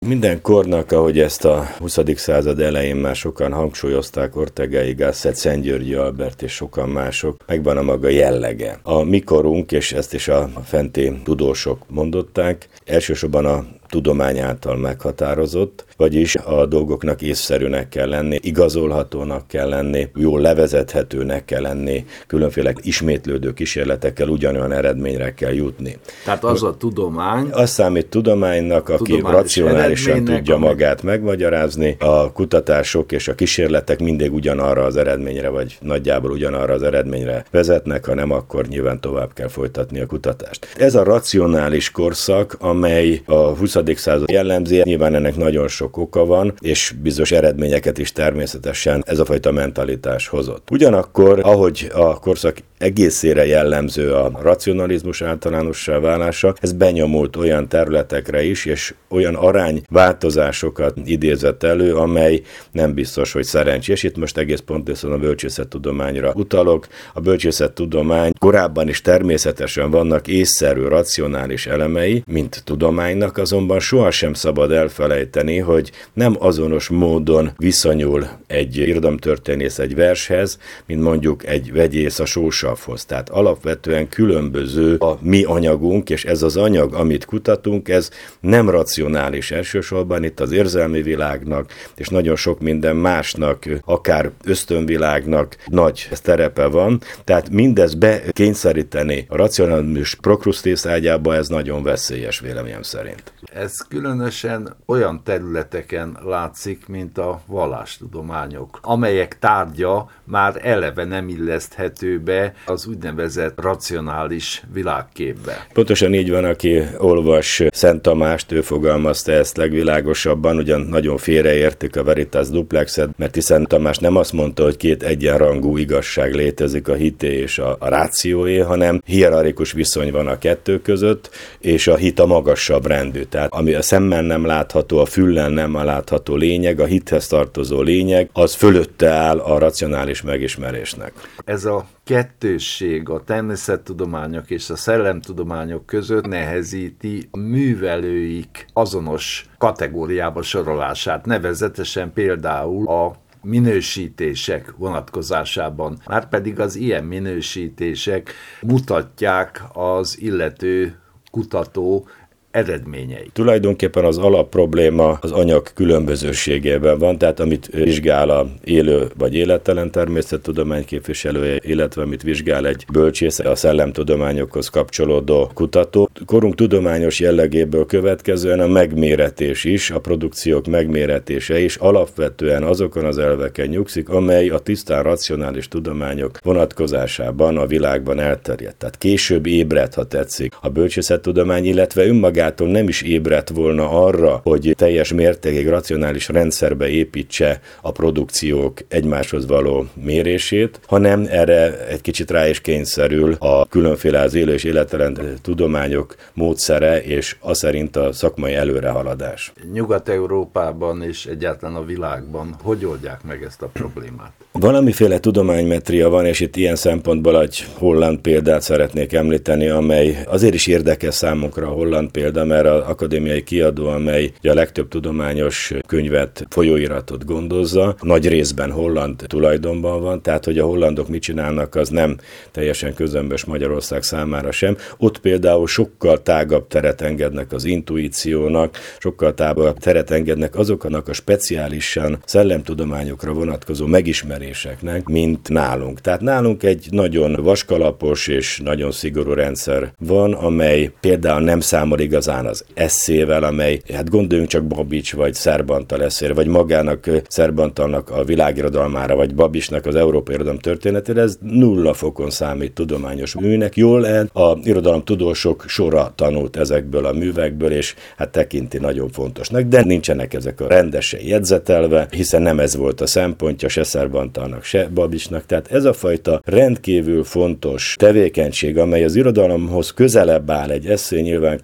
Minden kornak, ahogy ezt a 20. század elején már sokan hangsúlyozták, Ortega y Gasset, Szent-Györgyi Albert és sokan mások, megvan a maga jellege. A mi korunk, és ezt is a fenti tudósok mondották, elsősorban a tudomány által meghatározott, vagyis a dolgoknak észszerűnek kell lenni, igazolhatónak kell lenni, jól levezethetőnek kell lenni, különféle ismétlődő kísérletekkel ugyanolyan eredményre kell jutni. Tehát az a tudomány... Az számít tudománynak, aki racionálisan tudja magát megmagyarázni, a kutatások és a kísérletek mindig ugyanarra az eredményre, vagy nagyjából ugyanarra az eredményre vezetnek, ha nem, akkor nyilván tovább kell folytatni a kutatást. Ez a racionális korszak, amely a 20. század jellemzi, nyilván ennek nagyon sok oka van, és bizonyos eredményeket is természetesen ez a fajta mentalitás hozott. Ugyanakkor, ahogy a korszak egészére jellemző a racionalizmus általánossá válása, ez benyomult olyan területekre is, és olyan arányváltozásokat idézett elő, amely nem biztos, hogy szerencsés. Itt most egész pontosan a bölcsészettudományra utalok. A bölcsészettudomány korábban is természetesen vannak észszerű, racionális elemei, mint tudománynak, azonban sohasem szabad elfelejteni, hogy nem azonos módon viszonyul egy irodalomtörténész egy vershez, mint mondjuk egy vegyész a sósavhoz. Tehát alapvetően különböző a mi anyagunk, és ez az anyag, amit kutatunk, ez nem racionális elsősorban, itt az érzelmi világnak, és nagyon sok minden másnak, akár ösztönvilágnak nagy terepe van, tehát mindez bekényszeríteni a racionalizmus Prokrusztész ágyába, ez nagyon veszélyes véleményem szerint. Ez különösen olyan területeken látszik, mint a vallástudományok, amelyek tárgya már eleve nem illeszthető be az úgynevezett racionális világképbe. Pontosan így van, aki olvas Szent Tamást, ő fogalmazta ezt legvilágosabban, ugyan nagyon félreértik a Veritas Duplexet, mert hiszen Tamás nem azt mondta, hogy két egyenrangú igazság létezik, a hité és a rációé, hanem hierarchikus viszony van a kettő között, és a hit a magasabb rendű. Tehát ami a szemmel nem látható, a füllel nem látható lényeg, a hithez tartozó lényeg, az fölötte áll a racionális megismerésnek. Ez a kettősség a természettudományok és a szellemtudományok között nehezíti a művelőik azonos kategóriába sorolását, nevezetesen például a minősítések vonatkozásában. Márpedig az ilyen minősítések mutatják az illető kutató eredményei. Tulajdonképpen az alapprobléma az anyag különbözőségében van, tehát amit vizsgál a élő vagy élettelen természettudomány képviselője, illetve amit vizsgál egy bölcsész, a szellemtudományokhoz kapcsolódó kutató. Korunk tudományos jellegéből következően a megméretés is, a produkciók megméretése is alapvetően azokon az elveken nyugszik, amely a tisztán racionális tudományok vonatkozásában a világban elterjedt. Tehát később ébredt, ha tetszik, a bölcsészettudomány, illetve önmagától nem is ébredt volna arra, hogy teljes mértékig racionális rendszerbe építse a produkciók egymáshoz való mérését, hanem erre egy kicsit rá is kényszerül a különféle az élő és élettelen tudományok módszere, és az szerint a szakmai előrehaladás. Nyugat-Európában és egyáltalán a világban hogy oldják meg ezt a problémát? Valamiféle tudománymetria van, és itt ilyen szempontból egy holland példát szeretnék említeni, amely azért is érdekes számunkra a holland példa, mert az akadémiai kiadó, amely a legtöbb tudományos könyvet, folyóiratot gondozza, nagy részben holland tulajdonban van, tehát hogy a hollandok mit csinálnak, az nem teljesen közömbös Magyarország számára sem. Ott például sokkal tágabb teret engednek az intuíciónak, sokkal tágabb teret engednek azoknak a speciálisan szellemtudományokra vonatkozó megismeréseknek, mint nálunk. Tehát nálunk egy nagyon vaskalapos és nagyon szigorú rendszer van, amely például nem számol igazán az eszével, amely, hát gondoljunk csak Babics vagy Szerbantal eszére, vagy magának Szerbantalnak a világirodalmára, vagy Babisnak az európai irodalom történetére, ez nulla fokon számít tudományos műnek. Jól lehet, a irodalomtudósok sora tanult ezekből a művekből, és hát tekinti nagyon fontosnak, de nincsenek ezek a rendesen jegyzetelve, hiszen nem ez volt a szempontja se Szerbantalnak, se Babicsnak. Tehát ez a fajta rendkívül fontos tevékenység, amely az irodalomhoz közelebb áll, egy esszé nyilván közelebb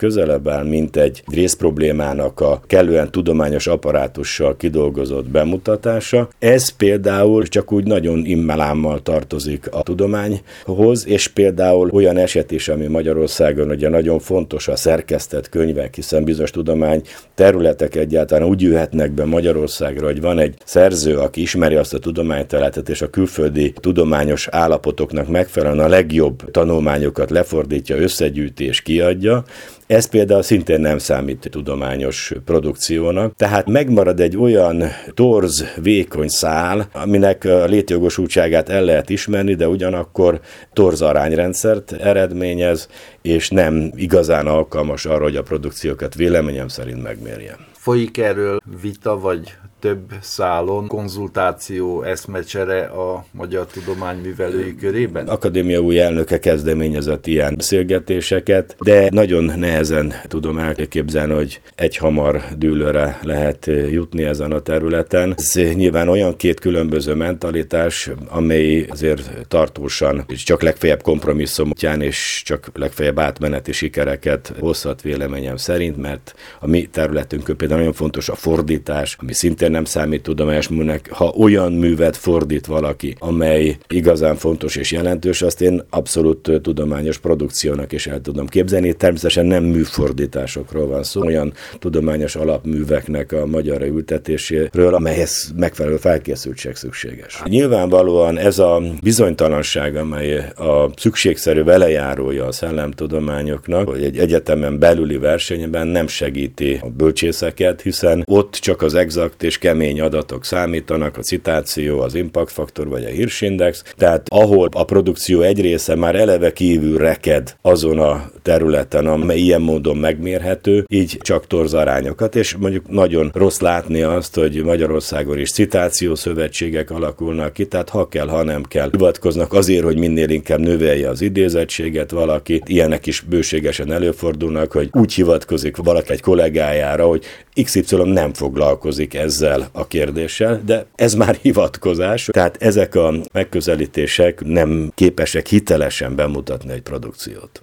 szabál, mint egy részproblémának a kellően tudományos apparátussal kidolgozott bemutatása. Ez például csak úgy nagyon immelámmal tartozik a tudományhoz, és például olyan eset is, ami Magyarországon ugye nagyon fontos, a szerkesztett könyvek, hiszen bizonyos tudomány területek egyáltalán úgy jöhetnek be Magyarországra, hogy van egy szerző, aki ismeri azt a tudományterületet, és a külföldi tudományos állapotoknak megfelelően a legjobb tanulmányokat lefordítja, összegyűjti és kiadja. Ez például szintén nem számít tudományos produkciónak. Tehát megmarad egy olyan torz, vékony szál, aminek a létjogosultságát el lehet ismerni, de ugyanakkor torz arányrendszert eredményez, és nem igazán alkalmas arra, hogy a produkciókat véleményem szerint megmérje. Folyik erről vita, vagy több szálon konzultáció, eszmecsere a magyar tudományművelői körében? Akadémia új elnöke kezdeményezett ilyen beszélgetéseket, de nagyon nehezen tudom elképzelni, hogy egyhamar dűlőre lehet jutni ezen a területen. Ez nyilván olyan két különböző mentalitás, amely azért tartósan, csak legfeljebb kompromisszumotján és csak legfeljebb átmeneti sikereket hozhat véleményem szerint, mert a mi területünkön például nagyon fontos a fordítás, ami szintén nem számít tudományos műnek. Ha olyan művet fordít valaki, amely igazán fontos és jelentős, azt én abszolút tudományos produkciónak is el tudom képzelni. Természetesen nem műfordításokról van szó, olyan tudományos alapműveknek a magyarra ültetéséről, amelyhez megfelelő felkészültség szükséges. Nyilvánvalóan ez a bizonytalanság, amely a szükségszerű velejárója a szellemtudományoknak, hogy egy egyetemen belüli versenyben nem segíti a bölcsészeket, hiszen ott csak az exakt és kemény adatok számítanak, a citáció, az impact faktor vagy a Hirsch index, tehát ahol a produkció egy része már eleve kívül reked azon a területen, amely ilyen módon megmérhető, így csak torz arányokat, és mondjuk nagyon rossz látni azt, hogy Magyarországon is citációszövetségek alakulnak ki, tehát ha kell, ha nem kell, hivatkoznak azért, hogy minél inkább növelje az idézettséget valaki. Ilyenek is bőségesen előfordulnak, hogy úgy hivatkozik valaki egy kollégájára, hogy XY nem foglalkozik ezzel a kérdéssel, de ez már hivatkozás, tehát ezek a megközelítések nem képesek hitelesen bemutatni egy produkciót.